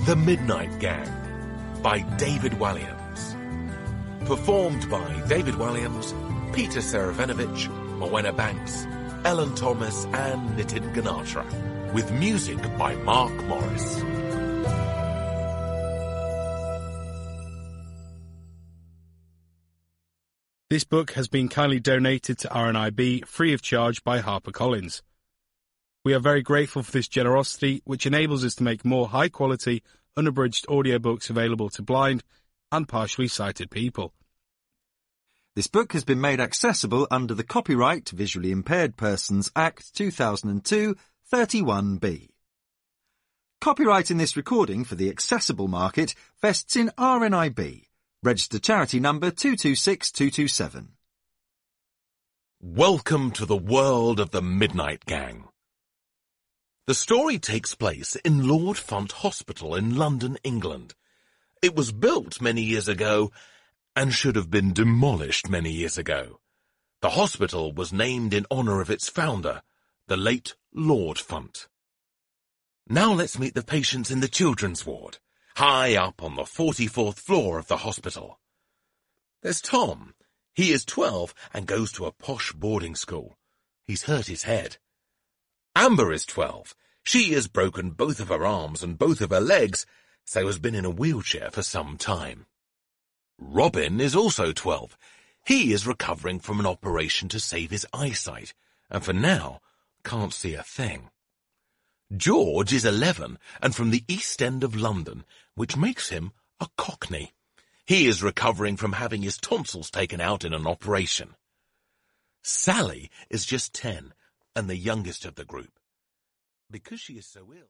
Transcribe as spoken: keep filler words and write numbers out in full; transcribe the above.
The Midnight Gang by David Walliams. Performed by David Walliams, Peter Serafinovich, Morwenna Banks, Ellen Thomas and Nitin Ganatra, with music by Mark Morris. This book has been kindly donated to R N I B free of charge by HarperCollins. We are very grateful for this generosity, which enables us to make more high-quality, unabridged audiobooks available to blind and partially sighted people. This book has been made accessible under the Copyright Visually Impaired Persons Act two thousand two, thirty-one B. Copyright in this recording for the accessible market vests in R N I B. Registered charity number two two six two two seven. Welcome to the world of the Midnight Gang. The story takes place in Lord Font Hospital in London, England. It was built many years ago and should have been demolished many years ago. The hospital was named in honour of its founder, the late Lord Font. Now let's meet the patients in the children's ward, high up on the forty-fourth floor of the hospital. There's Tom. He is twelve and goes to a posh boarding school. He's hurt his head. Amber is twelve. She has broken both of her arms and both of her legs, so has been in a wheelchair for some time. Robin is also twelve. He is recovering from an operation to save his eyesight, and for now can't see a thing. George is eleven and from the East End of London, which makes him a Cockney. He is recovering from having his tonsils taken out in an operation. Sally is just ten and the youngest of the group. Because she is so ill...